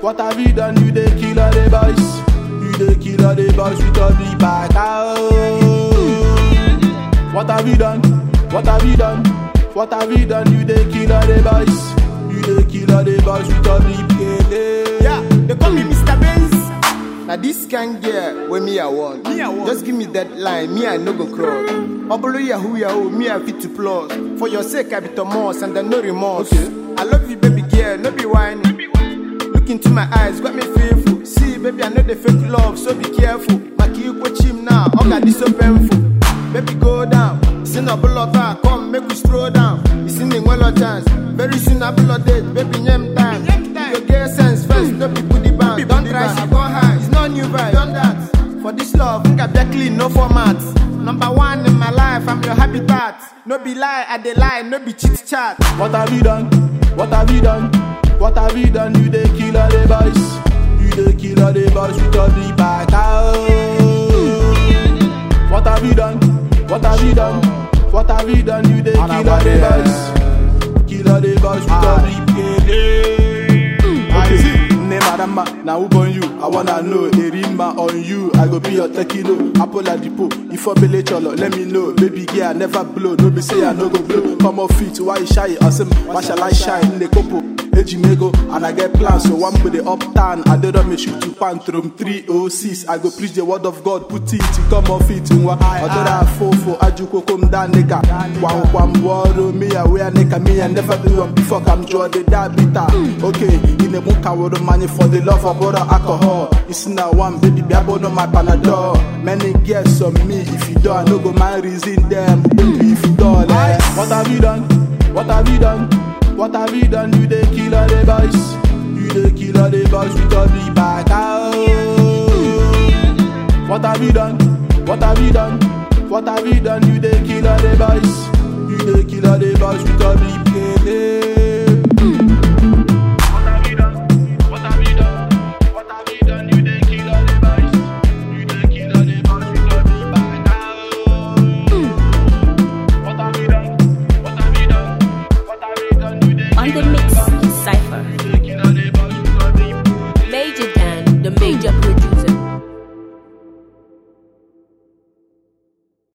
What have you done? You the killer the boys. You the killer the boys with all the back out. What have you done? What have you done? What have you done? You the killer the boys. You the killer the boys with all the back. Yeah, they call me Mr. Benz. Now this can get where me I want. Just give me that line, me I no go crawl. Obolo yahoo, me I fit to plus. For your sake I be Thomas and then no remorse. Okay. I love you baby girl, no be whining. Look into my eyes, got me fearful. See baby I know the fake love, so be careful. Maki you watch him now, all that is so painful. Baby go down, see no blood come make we stroll down. You see me well a chance, very soon I blood date, baby nyem time. You get sense first, no be put the band. Don't try she go high, it's no new vibe. Done that, for this love, think I be clean, no format. Number one in my life, I'm your habitat. No be lie, I dey lie, no be chit chat. What have you done? What have you done? What have you done? You the killer the boys. You the killer the boys with all the back out. What have you done? What have you done? What have you done? You the killer the boys. Killer the boys with all the back. Okay. Madama, now who on you? I wanna know, Erima on you. I go be your tequino, Apollo Depot. If I be cholo, let me know. Baby girl, never blow. No be say I no go blow. Come off feet, why shy? Awesome, why shall I shine? In the couple, Ejimego, and I get plans. So one with the uptown, I don't me shoot to Pantrum 306. I go preach the word of God, put it, come off it. I thought I fall for Ajuko come down, nigga. One word, me aware, nigga, me, I never do one before I'm draw the that bitter. Okay, in the book, I would money for the love of other alcohol. It's now one baby, be about my Panadol. Many guests on me, if you don't, I no go mind reason them. Baby, if you don't, what have you done? What have you done? What have you done? You the killer the boys. You the killer the boys with all the back out. What have you done? What have you done? What have you done? You the killer the boys. You the killer the boys with all the back.